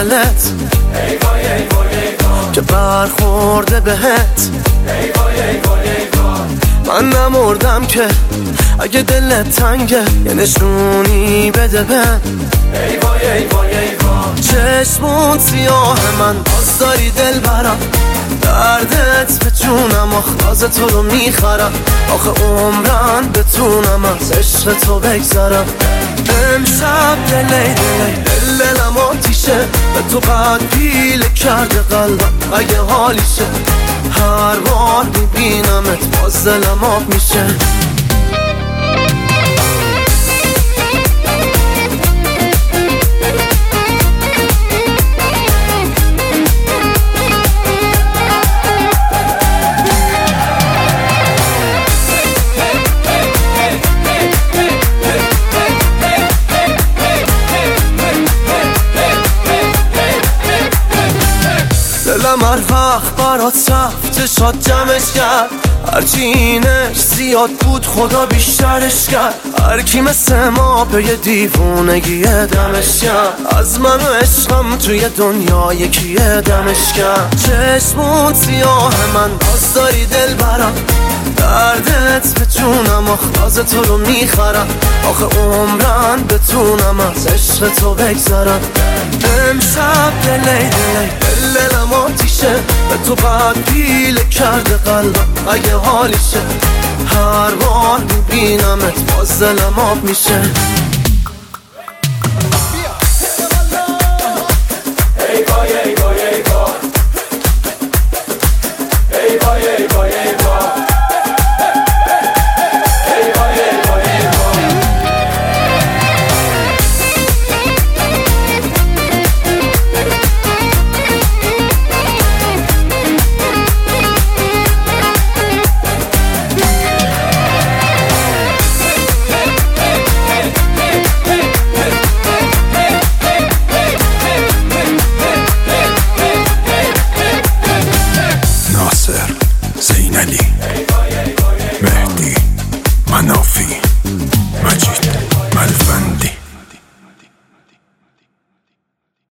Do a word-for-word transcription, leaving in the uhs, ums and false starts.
دلت ای وای ای وای ای وای که برخورده بهت ای وای ای وای ای وای من نمردم که اگه دلت تنگه یه نشونی بده بهم ای وای ای وای ای وای چشمون سیاه من باز داری دل برم دردت به جونم آخ راز تو رو میخرم آخه عمرن بتونم از عشق تو بگذرم امشب دلی دلی دل دلم آتیشه به تو قد پیله کرده قلبم اگه حالیشه هر بار میبینمت باز دلم آب میشه دلم هر وقت برات رفته شاد جمعش کرد هرچی اینش زیاد بود خدا بیشترش کرد هر کی مثل ما به یه دیوونگی دمش کرد از من و عشقم توی دنیا یکی دمش کرد چشمون سیاه من باز داری دل برم دردت به جونم آخ راز تو رو میخرم آخه عمرن بتونم از عشق تو بگذرم امشب دلی دلی دل دلم آتیشه به تو قد پیله کرده قلبم اگه حالیشه هر بار میبینمت باز دلم آب میشه ای وای ای وای ای وای ای وای ای وای ای وای زین علی.